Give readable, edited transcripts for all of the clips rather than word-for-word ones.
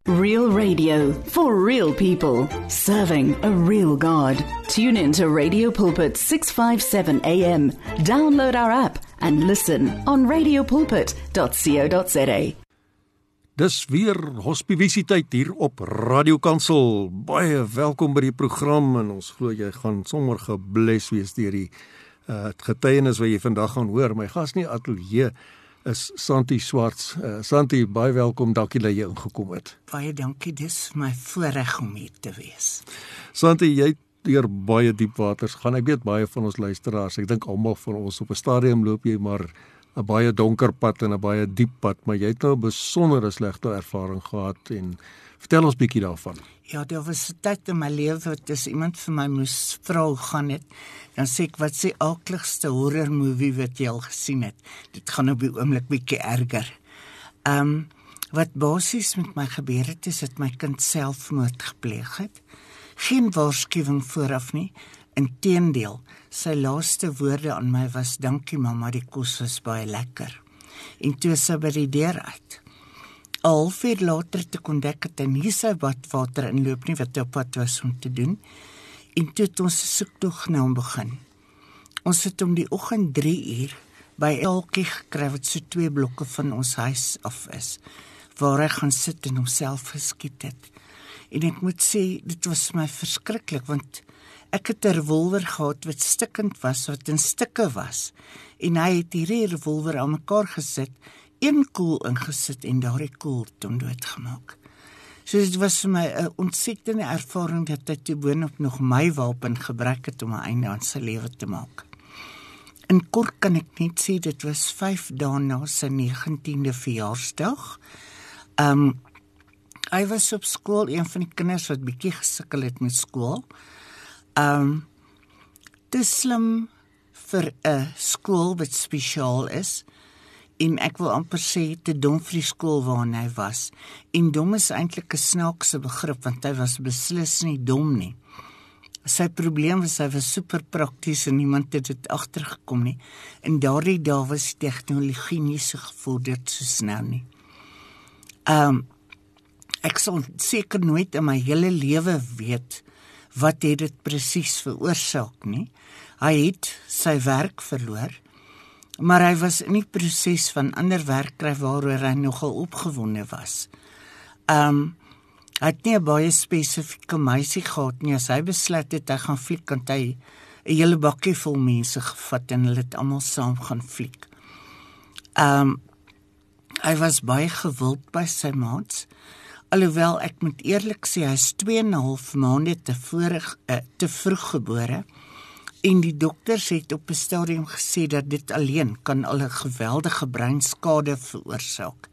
Real radio for real people, serving a real God. Tune in to Radio Pulpit 657 AM. Download our app and listen on radiopulpit.co.za. Dis weer hospivisietyd hier op Radio Kansel. Baie welkom by die program en ons glo jy gaan sommer gebless wees deur die getuienis wat jy vandag gaan hoor. My gas in die ateljee is Santi Swarts. Santi, baie welkom, dankie dat jy ingekom het. Baie dankie, dis my voorreg om hier te wees. Santi, jy het deur baie diep waters gaan. Ek weet baie van ons luisteraars, ek dink almal van ons op 'n stadium loop jy maar 'n baie donker pad en 'n baie diep pad, maar jy het nou 'n besondere slegte ervaring gehad en vertel ons bietjie daarvan. Ja, daar was 'n tyd in my lewe wat as iemand vir my moes vra hoe gaan het, dan sê ek, wat is die aakligste horror movie wat jy al gesien het? Dit gaan op die oomblik bietjie erger. Wat basies met my gebeur het, is dat my kind selfmoord gepleeg het. Geen waarskuwing vooraf nie. Inteendeel, sy laaste woorde aan my was, dankie mamma, die kos was baie lekker. En toe sy by die deur uit. 'n halfuur later te ontdek het hy nie sy badwater inloop nie, wat op pad was om te doen. En toe het ons 'n soektog na hom begin. Ons het om die oggend 3 uur by 'n elkie gekry wat so 2 blokke van ons huis af is, waar hy gaan sit en homself geskiet het. En ek moet sê, dit was my verskriklik, want ek het 'n revolver gehad wat stikkend was, wat in stukke was. En hy het hierdie revolver aan mekaar gesit, 1 koel ingesit en daardie koel toe doodgemaak. So dit was vir my 'n ontsettende ervaring dat hy toe boonop nog my wapen gebruik het om 'n einde aan sy lewe te maak. In kort kan ek net sê, dit was 5 dae na sy 19de verjaarsdag. Hy was op skool, een van die kinders wat bietjie gesukkel het met skool. Te slim vir 'n skool wat spesiaal is, en ek wil amper sê, te dom vir die skool waarin hy was. En dom is eintlik 'n snaakse begrip, want hy was beslis nie dom nie. Sy probleem was, hy was super prakties en niemand het dit agtergekom nie. En daardie dae was die tegnologie nie so gevorderd so snel nie. Ek sal seker nooit in my hele lewe weet wat het dit presies veroorsaak nie. Hy het sy werk verloor, maar hy was in die proses van ander werk kry waaroor hy nogal opgewonde was. Hy het nie 'n baie spesifieke meisie gehad nie. As hy besluit het hy gaan fliek, want hy 'n hele bakkie vol mense gevat en hulle het almal saam gaan fliek. Hy was baie gewild by sy maats, alhoewel ek moet eerlik sê, hy is 2,5 maande te vroeg gebore, en die dokters het op 'n stadium gesê dat dit alleen kan al 'n geweldige breinskade veroorsaak.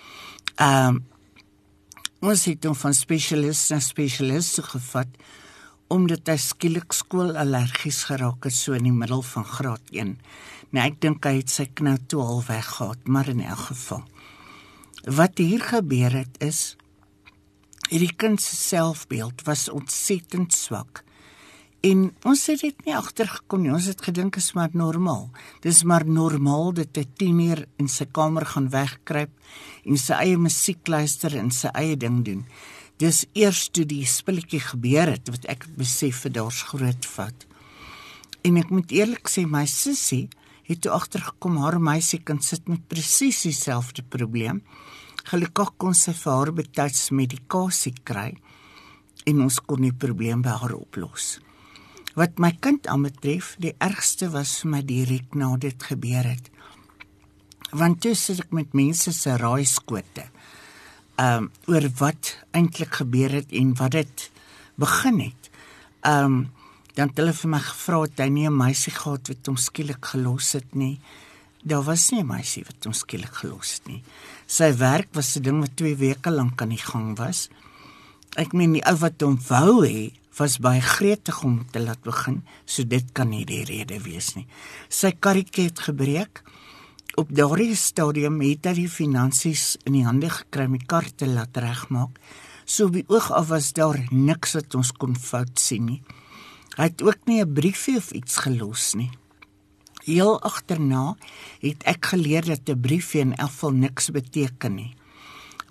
Ons het hom van spesialist na spesialist gevat, omdat hy skielik skoolallergies geraak het, so in die middel van graad 1. Nou, ek dink hy het sy knou toe al weggehaat, maar in elk geval. Wat hier gebeur het is, hierdie kind se selfbeeld was ontsettend swak. En ons het dit nie agtergekom nie, ons het gedink is maar normaal. Dis maar normaal dat hy 10 uur in sy kamer gaan wegkruip en sy eie musiek luister en sy eie ding doen. Dis eers toe die spilletjie gebeur het, wat ek besef het, daar's groot fout. En ek moet eerlik sê, my sussie het toe agtergekom, haar meisiekind sit met presies dieselfde probleem. Gelukkig kon sy vir haar betyds medikasie kry, en ons kon die probleem by haar oplos. Wat my kind aanbetref, die ergste was vir my direk na dit gebeur het. Want toe sit ek met mense se raaiskote, oor wat eintlik gebeur het en wat dit begin het. Dan het hulle vir my gevra, het hy nie 'n meisie gehad wat hom skielik gelos het nie. Daar was nie 'n meisie wat hom skielik gelos het nie. Sy werk was 'n ding wat 2 weke lank aan die gang was. Ek meen, die ou wat hom wou hê, was baie gretig om te laat begin, so dit kan nie die rede wees nie. Sy karretjie het gebreek. Op daardie stadium het hy die finansies in die hande gekry om die kar te laat regmaak. So op die oog af was daar niks wat ons kon fout sien nie. Hy het ook nie 'n briefie of iets gelos nie. Heel agterna het ek geleer dat 'n briefie in elk geval niks beteken nie.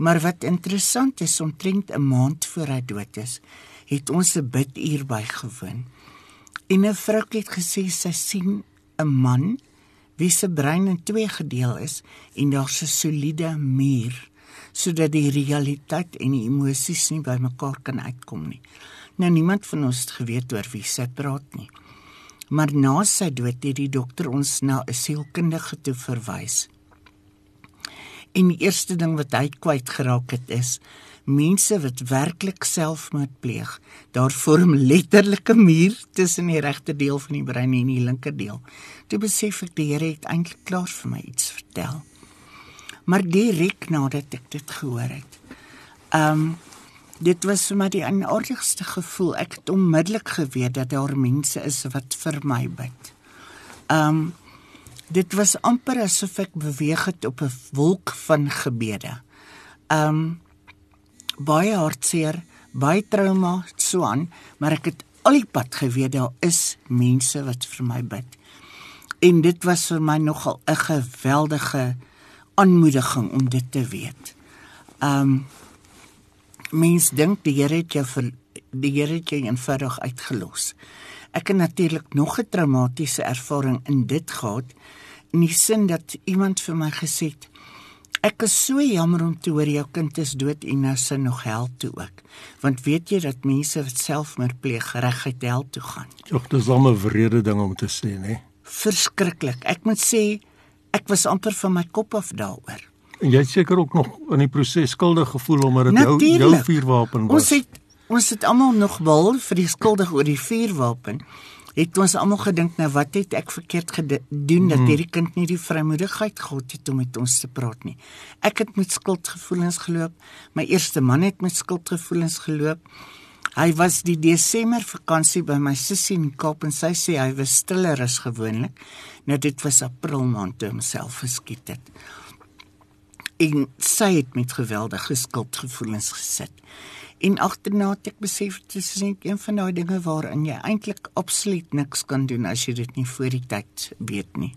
Maar wat interessant is, omtrent 'n maand voor hy dood is, het ons 'n biduur bygewoon. En 'n vroukie het gesê, sy sien 'n man, wie se brein in 2 gedeel is, en daar's 'n soliede muur, sodat die realiteit en die emosies nie by mekaar kan uitkom nie. Nou, niemand van ons het geweet oor wie sy praat nie. Maar na sy dood het die dokter ons na 'n sielkundige toe verwys. En die eerste ding wat hy kwytgeraak het is, mense wat werklik selfmoord pleeg, daar vorm letterlik 'n muur tussen die regte deel van die brein en die linker deel. Toe besef ek, die Here het eintlik klaar vir my iets vertel. Maar direk nadat ek dit gehoor het, dit was vir my die eienaardigste gevoel. Ek het onmiddellik geweet dat daar mense is wat vir my bid. Dit was amper asof ek beweeg het op 'n wolk van gebede. Baie hartseer, baie trauma, so aan, maar ek het al die pad geweet, daar is mense wat vir my bid. En dit was vir my nogal 'n geweldige aanmoediging om dit te weet. Mens dink die Here het jou eenvoudig uitgelos. Ek het natuurlik nog 'n traumatiese ervaring in dit gehad, in die sin dat iemand vir my gesê het, ek is so jammer om te hoor jou kind is dood en nou sy nog hel toe ook. Want weet jy dat mense wat selfmoord pleeg reguit hel toe gaan? Jog, dis al 'n wrede ding om te sê, né? Verskriklik. Ek moet sê, ek was amper van my kop af daaroor. En jy het seker ook nog in die proses skuldig gevoel omdat dit jou vuurwapen was. Ons het almal nog behalwe vir die skuldig oor die vuurwapen, het ons almal gedink, nou wat het ek verkeerd gedoen, dat hierdie kind nie die vrymoedigheid gehad het om met ons te praat nie. Ek het met skuldgevoelens geloop, my eerste man het met skuldgevoelens geloop. Hy was die Desember vakansie by my sussie in Kaap en sy sê hy was stiller as gewoonlik. Nou dit was April maand toe homself geskiet het. En sy het met geweldige skuldgevoelens gesit. En agterna het ek besef, dit is een van die dinge waarin jy eintlik absoluut niks kan doen as jy dit nie voor die tyd weet nie.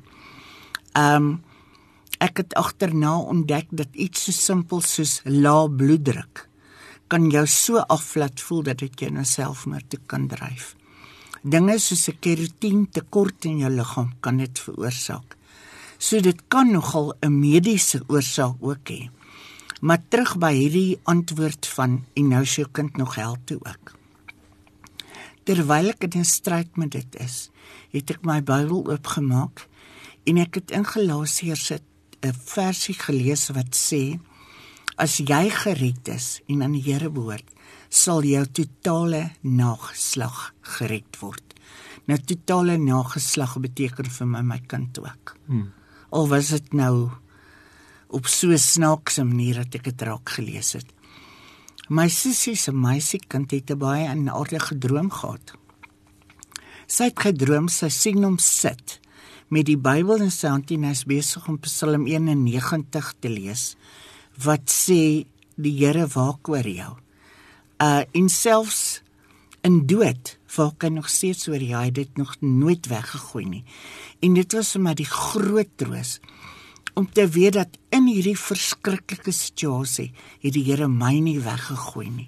Ek het agterna ontdek dat iets so simpel soos lae bloeddruk kan jou so aflaat voel dat dit jou na selfmoord toe kan dryf. Dinge soos 'n kerotien tekort in jou liggaam kan dit veroorsaak. So dit kan nogal 'n mediese oorsaak ook hê. Maar terug by hierdie antwoord van, en nou is jou kind nog hel toe ook. Terwyl ek in 'n stryd met dit is, het ek my Bybel oopgemaak en ek het in Galasiërs 'n versie gelees wat sê, as jy gered is en aan die Here behoort, sal jou totale nageslag gered word. Nou, totale nageslag beteken vir my kind ook. Al was dit nou op so 'n snaakse manier dat ek dit raak gelees het. My sussie se meisiekind het 'n baie aardige droom gehad. Sy het gedroom, sy sien hom sit met die Bybel in sy hand en hy is besig om Psalm 91 te lees, wat sê, die Here waak oor jou. En selfs in dood, waak hy nog steeds oor jou, hy het dit nog nooit weggegooi nie. En dit was vir my die groot troos, om te weet dat in hierdie verskriklike situasie, het die Here my nie weggegooi nie.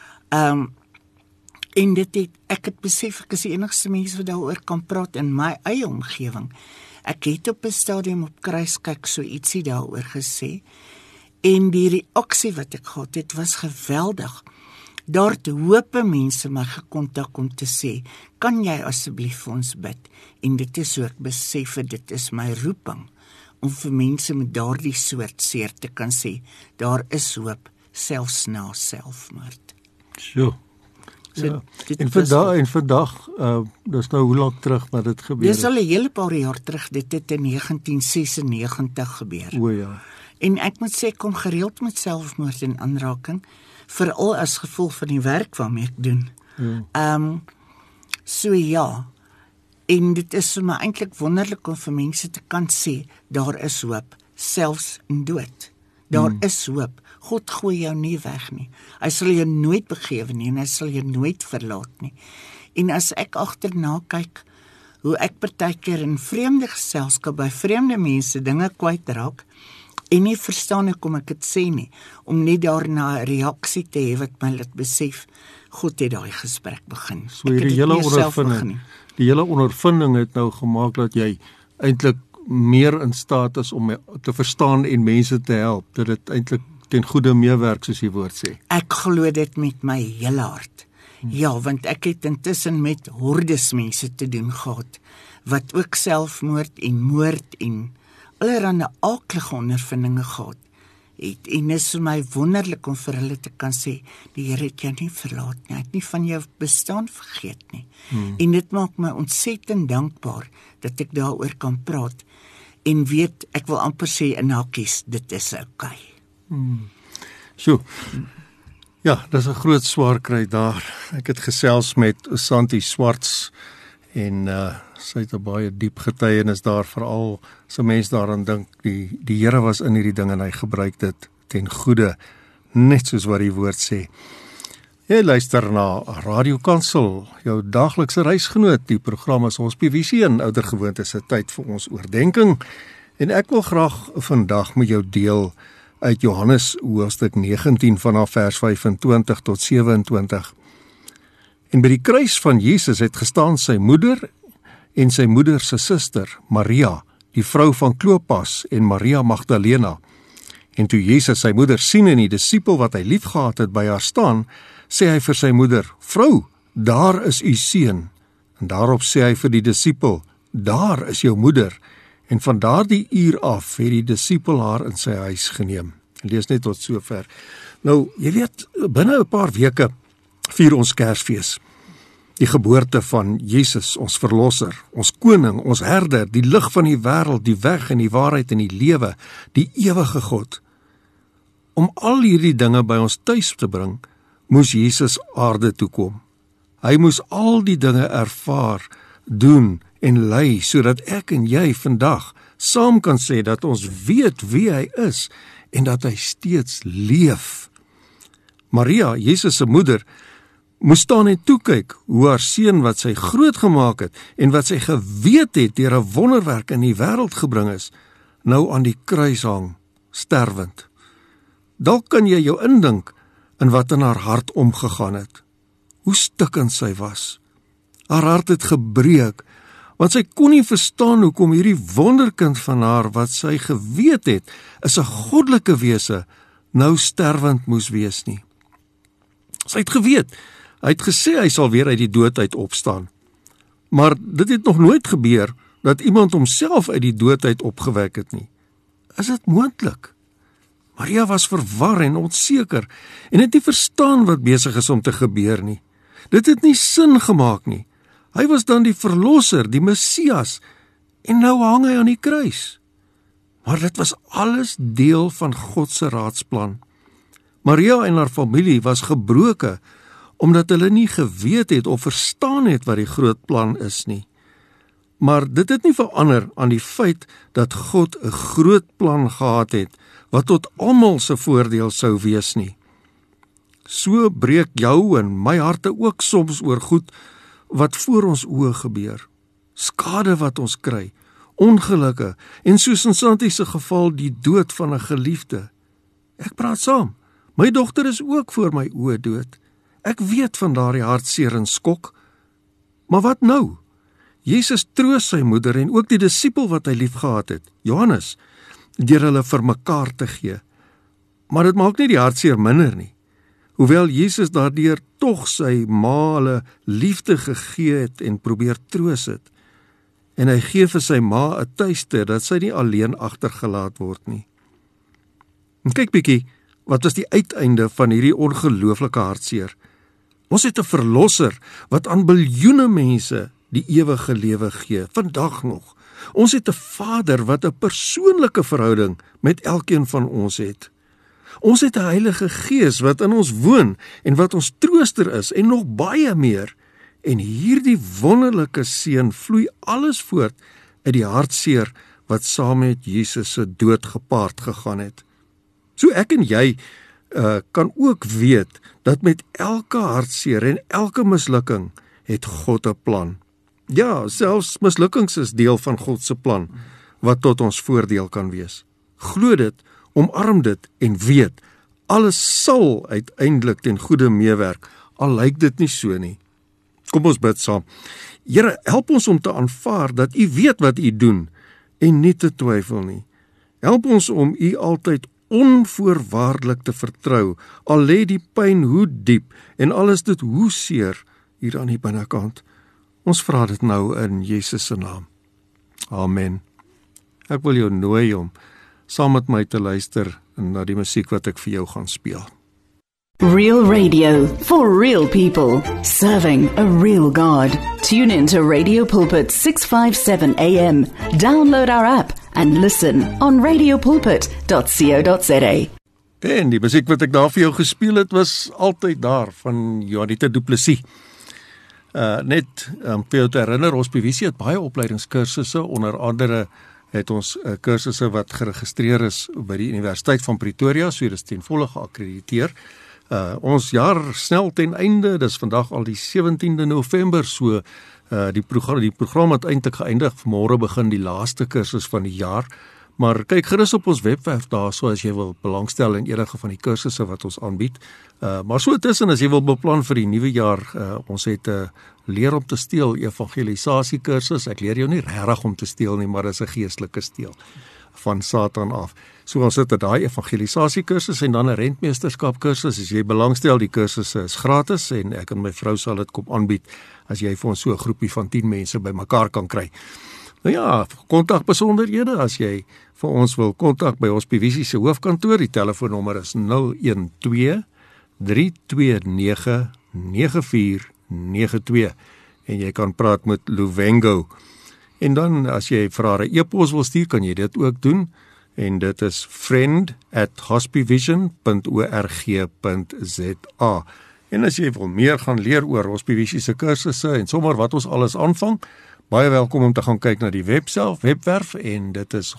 En ek het besef, ek is die enigste mens wat daaroor kan praat in my eie omgewing. Ek het op 'n stadium op Kruiskyk so ietsie daaroor gesê, en die reaksie wat ek gehad het, was geweldig. Daar het hope mense my gekontak om te sê, kan jy asseblief vir ons bid? En dit is so ek besef, dit is my roeping, om vir mense met daardie soort seer te kan sê, daar is hoop, selfs na selfmoord. Sjoe. Ja. En vandag, dis nou hoe lank terug dat dit gebeur het? Dis al 'n hele paar jaar terug, dit het in 1996 gebeur. O ja. En ek moet sê, ek kom gereeld met selfmoord in aanraking, veral as gevolg van die werk waarmee ek doen. So ja, en dit is vir my eintlik wonderlik om vir mense te kan sê, daar is hoop, selfs in dood. Daar is hoop. God gooi jou nie weg nie. Hy sal jou nooit begewe nie en hy sal jou nooit verlaat nie. En as ek agterna kyk, hoe ek partykeer in vreemde geselskap by vreemde mense dinge kwytraak, en nie verstaan hoekom ek dit sê nie, om net daarna 'n reaksie te hê wat my laat besef, God het daai gesprek begin. So die hele ondervinding het nou gemaak dat jy eintlik meer in staat is om te verstaan en mense te help, dat dit eintlik ten goeie meewerk, soos die woord sê. Ek glo dit met my hele hart. Ja, want ek het intussen met hordes mense te doen gehad, wat ook selfmoord en moord en allerhande aaklige ondervindinge gehad het. En dit is vir my wonderlik om vir hulle te kan sê, die Here het jou nie verlaat nie, hy het nie van jou bestaan vergeet nie. En dit maak my ontsettend dankbaar dat ek daaroor kan praat en weet, ek wil amper sê in hakies, dit is okay. Sjoe. Ja, dis 'n groot swaar kry daar. Ek het gesels met Santi Swarts en sy het 'n baie diep getuienis daar, veral as 'n mens daaraan dink, die Here was in hierdie ding en hy gebruik dit ten goeie, net soos wat die woord sê. Jy luister na Radio Kansel, jou daaglikse reisgenoot. Die program is Hospivisie en oudergewoonte se tyd vir ons oordenking. En ek wil graag vandag met jou deel uit Johannes hoofstuk 19 vanaf vers 25 tot 27. En by die kruis van Jesus het gestaan sy moeder en sy moeder se suster, Maria, die vrou van Klopas en Maria Magdalena. En toe Jesus sy moeder sien en die disipel wat hy liefgehad het by haar staan, sê hy vir sy moeder, "Vrou, daar is u seun." En daarop sê hy vir die disipel, "Daar is jou moeder." En van daardie uur af het die disipel haar in sy huis geneem. En lees net tot sover. Nou, jy weet, binne 'n paar weke vier ons Kersfees. Die geboorte van Jesus, ons verlosser, ons koning, ons herder, die lig van die wêreld, die weg en die waarheid en die lewe, die ewige God. Om al hierdie dinge by ons tuis te bring, moes Jesus aarde toe kom. Hy moes al die dinge ervaar, doen en lei, sodat ek en jy vandag saam kan sê dat ons weet wie hy is en dat hy steeds leef. Maria, Jesus se moeder, moes staan en toekyk hoe haar seun wat sy groot gemaak het en wat sy geweet het deur 'n wonderwerk in die wêreld gebring is, nou aan die kruis hang, sterwend. Dalk kan jy jou indink in wat in haar hart omgegaan het. Hoe stikkend sy was. Haar hart het gebreek, want sy kon nie verstaan hoekom hierdie wonderkind van haar, wat sy geweet het, is 'n goddelike wese, nou sterwend moes wees nie. Sy het geweet, hy het gesê hy sal weer uit die dood uit opstaan. Maar dit het nog nooit gebeur, dat iemand homself uit die dood uit opgewek het nie. Is dit moontlik? Maria was verwar en onseker, en het nie verstaan wat besig is om te gebeur nie. Dit het nie sin gemaak nie. Hy was dan die verlosser, die Messias, en nou hang hy aan die kruis. Maar dit was alles deel van God se raadsplan. Maria en haar familie was gebroke, omdat hulle nie geweet het of verstaan het wat die groot plan is nie. Maar dit het nie verander aan die feit dat God 'n groot plan gehad het, wat tot almal se voordeel sou wees nie. So breek jou en my harte ook soms oor goed wat voor ons oë gebeur. Skade wat ons kry, ongelukke en soos in Santi se geval die dood van 'n geliefde. Ek praat saam. My dogter is ook voor my oë dood. Ek weet van daardie hartseer en skok. Maar wat nou? Jesus troos sy moeder en ook die disipel wat hy liefgehad het, Johannes, deur hulle vir mekaar te gee. Maar dit maak nie die hartseer minder nie. Hoewel Jesus daardeur tog sy ma hulle liefde gegee het en probeer troos het. En hy gee vir sy ma 'n tuiste dat sy nie alleen agtergelaat word nie. En kyk bietjie, wat was die uiteinde van hierdie ongelooflike hartseer? Ons het 'n verlosser wat aan biljoene mense die ewige lewe gee, vandag nog. Ons het 'n Vader wat 'n persoonlike verhouding met elkeen van ons het. Ons het 'n Heilige Gees wat in ons woon en wat ons trooster is en nog baie meer. En hierdie wonderlike seën vloei alles voort uit die hartseer wat saam met Jesus se dood gepaard gegaan het. So ek en jy kan ook weet dat met elke hartseer en elke mislukking het God 'n plan. Ja, selfs mislukkings is deel van God se plan wat tot ons voordeel kan wees. Glo dit Omarm dit en weet, alles sal uiteindelik ten goeie meewerk, al lyk dit nie so nie. Kom ons bid saam. Here, help ons om te aanvaar dat U weet wat U doen en nie te twyfel nie. Help ons om U altyd onvoorwaardelik te vertrou, al lê die pyn hoe diep en al is dit hoe seer hier aan die binnekant. Ons vra dit nou in Jesus se naam. Amen. Ek wil jou nooi om saam met my te luister na die musiek wat ek vir jou gaan speel. Real radio for real people, serving a real God. Tune in to Radio Pulpit 657 AM. Download our app and listen on radiopulpit.co.za. En die musiek wat ek daar vir jou gespeel het, was altyd daar van Janita Du Plessis. Net vir jou te herinner, Hospivisie het baie opleidingskursusse, onder andere het ons kursusse wat geregistreer is by die Universiteit van Pretoria, so dit is ten volle geakkrediteer. Ons jaar snel ten einde, dis vandag al die 17de November, so die program het eintlik geëindig, vanmôre begin die laaste kursus van die jaar, maar kyk gerus op ons webwerf daar, so as jy wil belangstel in enige van die kursusse wat ons aanbied, maar so tussen as jy wil beplan vir die nuwe jaar, ons het leer om te steel evangelisasie kursus, ek leer jou nie regtig om te steel nie, maar dis 'n geestelike steel van Satan af. So ons het daai evangelisasie kursus en dan 'n rentmeesterskap kursus. As jy belangstel, die kursusse is gratis en ek en my vrou sal dit kom aanbied as jy vir ons so 'n groepie van 10 mense bymekaar kan kry. Nou ja, kontak besonderhede as jy vir ons wil kontak by Hospivisie se hoofkantoor. Die telefoonnommer is 012 329 9492 en jy kan praat met Luvengo. En dan as jy vir haar 'n e-pos wil stuur, kan jy dit ook doen. En dit is friend@hospivision.org.za. En as jy wil meer gaan leer oor Hospivisie se kursusse en sommer wat ons alles aanvang, baie welkom om te gaan kyk na die webwerf en dit is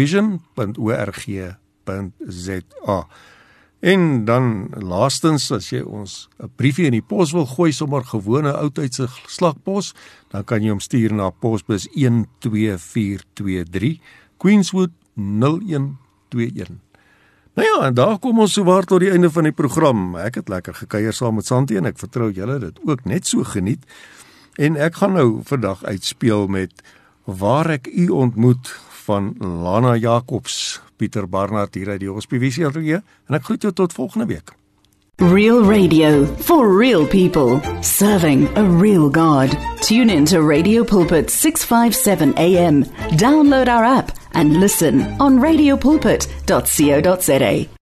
hospivision.org.za. En dan laastens, as jy ons 'n briefie in die pos wil gooi, sommer gewone oudtydse slagpos, dan kan jy hom stuur na posbus 12423 Queenswood 0121. Nou ja, en daar kom ons sowaar tot die einde van die program. Ek het lekker gekuier saam met Santie en ek vertrou julle dit ook net so geniet. En ek gaan nou vandag uitspeel met Waar ek u ontmoet van Lana Jacobs, Pieter Barnard hier uit die Hospivisie ateljee, en ek groet jou tot volgende week. Real radio for real people, serving a real God. Tune in to Radio Pulpit 657 AM. Download our app and listen on radiopulpit.co.za.